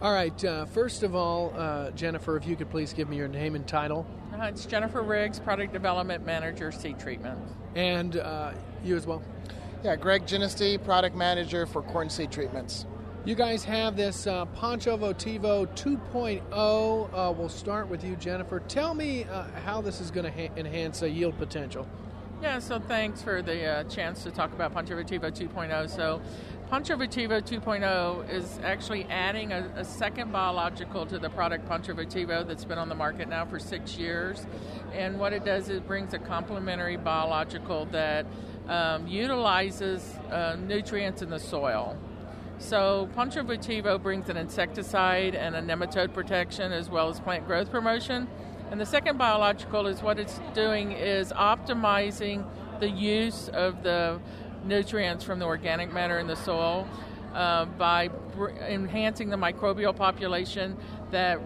All right, first of all, Jennifer, if you could please give me your name and title. It's Jennifer Riggs, Product Development Manager, Seed Treatment. And you as well. Yeah, Greg Ginesty, Product Manager for Corn Seed Treatments. You guys have this Pancho Votivo 2.0. We'll start with you, Jennifer. Tell me how this is going to enhance yield potential. Yeah, so thanks for the chance to talk about Pancho Votivo 2.0. So Pancho Votivo 2.0 is actually adding a second biological to the product Pancho Votivo that's been on the market now for 6 years. And what it does is it brings a complementary biological that utilizes nutrients in the soil. So Pancho Votivo brings an insecticide and a nematode protection as well as plant growth promotion. And the second biological is what it's doing is optimizing the use of the nutrients from the organic matter in the soil by enhancing the microbial population that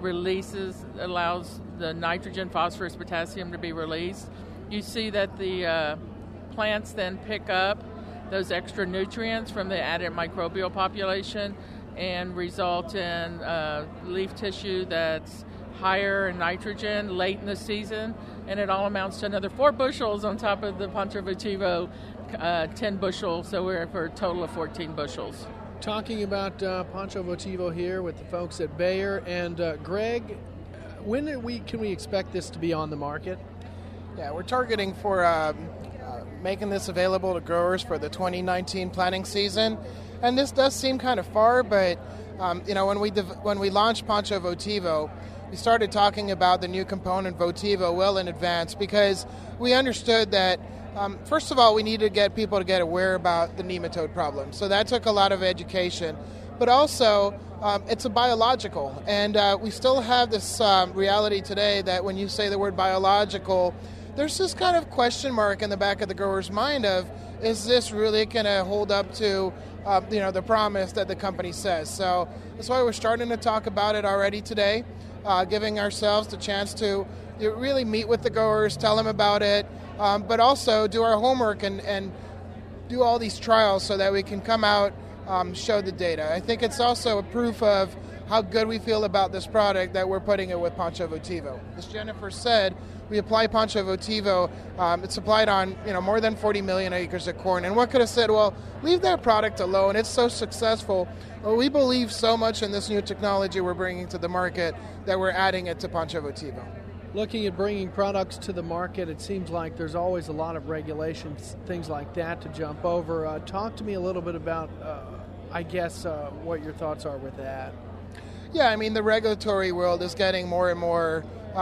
allows the nitrogen, phosphorus, potassium to be released. You see that the plants then pick up those extra nutrients from the added microbial population and result in leaf tissue that's higher in nitrogen late in the season, and it all amounts to another 4 bushels on top of the Pancho Votivo 10 bushels, so we're for a total of 14 bushels. Talking about Pancho Votivo here with the folks at Bayer, and Greg, when can we expect this to be on the market? Yeah, we're targeting for making this available to growers for the 2019 planting season, and this does seem kind of far, but when we launched Pancho Votivo, we started talking about the new component Votivo well in advance because we understood that, first of all, we needed to get people to get aware about the nematode problem. So that took a lot of education. But also, it's a biological. And we still have this reality today that when you say the word biological, there's this kind of question mark in the back of the grower's mind of, is this really going to hold up to the promise that the company says? So that's why we're starting to talk about it already today. Giving ourselves the chance to really meet with the growers, tell them about it, but also do our homework and do all these trials so that we can come out, show the data. I think it's also a proof of how good we feel about this product that we're putting it with Pancho Votivo. As Jennifer said, we apply Pancho Votivo. It's applied on more than 40 million acres of corn. And one could have said, well, leave that product alone. It's so successful. Well, we believe so much in this new technology we're bringing to the market that we're adding it to Pancho Votivo. Looking at bringing products to the market, it seems like there's always a lot of regulations, things like that to jump over. Talk to me a little bit about, what your thoughts are with that. Yeah, I mean, the regulatory world is getting more and more,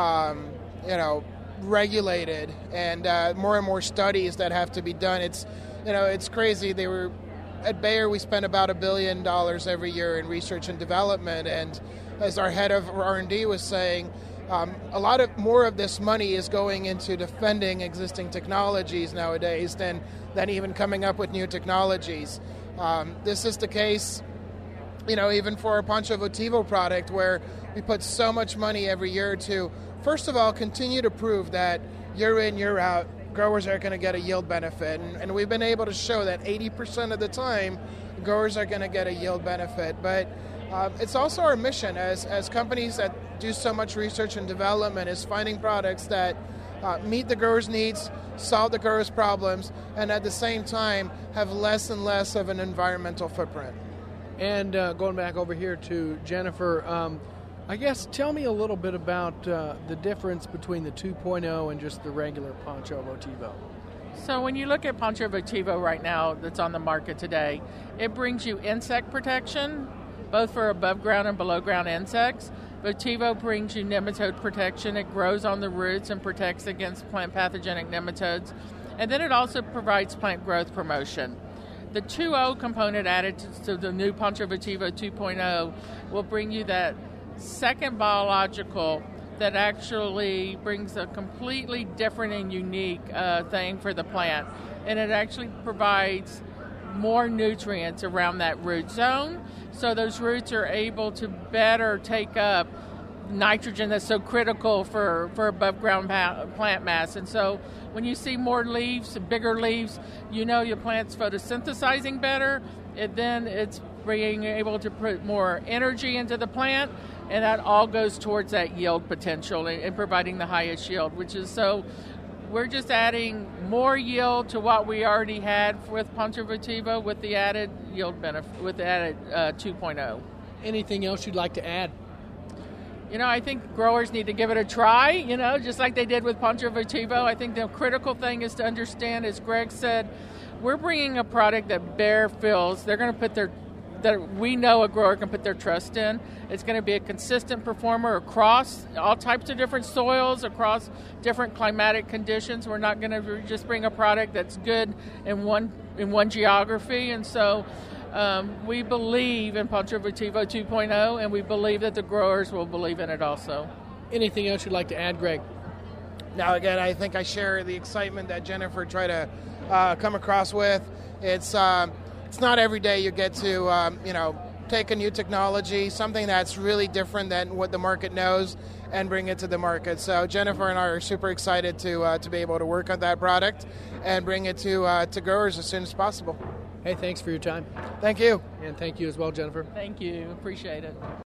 regulated, and more studies that have to be done. It's crazy. At Bayer, we spend about $1 billion every year in research and development, and as our head of R&D was saying, a lot more of this money is going into defending existing technologies nowadays than even coming up with new technologies. This is the case, even for our Pancho Votivo product, where we put so much money every year to, first of all, continue to prove that year in, year out, growers are going to get a yield benefit. And we've been able to show that 80% of the time, growers are going to get a yield benefit. But it's also our mission as companies that do so much research and development is finding products that meet the growers' needs, solve the growers' problems, and at the same time have less and less of an environmental footprint. And going back over here to Jennifer, tell me a little bit about the difference between the 2.0 and just the regular Pancho Votivo. So when you look at Pancho Votivo right now that's on the market today, it brings you insect protection, both for above ground and below ground insects. Votivo brings you nematode protection. It grows on the roots and protects against plant pathogenic nematodes. And then it also provides plant growth promotion. The 2.0 component added to the new Pancho Votivo 2.0 will bring you that second biological that actually brings a completely different and unique thing for the plant. And it actually provides more nutrients around that root zone, so those roots are able to better take up nitrogen that's so critical for above ground plant mass. And so when you see more leaves, bigger leaves, your plant's photosynthesizing better. Then it's being able to put more energy into the plant, and that all goes towards that yield potential and providing the highest yield, which is so we're just adding more yield to what we already had with Pancho Vetivo with the added yield benefit, with the added 2.0. Anything else you'd like to add? I think growers need to give it a try, just like they did with Pancho Vetivo. I think the critical thing is to understand, as Greg said, we're bringing a product that Bayer feels they're going to put that we know a grower can put their trust in. It's going to be a consistent performer across all types of different soils, across different climatic conditions. We're not going to just bring a product that's good in one geography. And so we believe in Pancho Vetivo 2.0, and we believe that the growers will believe in it also. Anything else you'd like to add, Greg? Now, again, I think I share the excitement that Jennifer tried to come across with. It's not every day you get to, take a new technology, something that's really different than what the market knows, and bring it to the market. So Jennifer and I are super excited to be able to work on that product and bring it to growers as soon as possible. Hey, thanks for your time. Thank you. And thank you as well, Jennifer. Thank you. Appreciate it.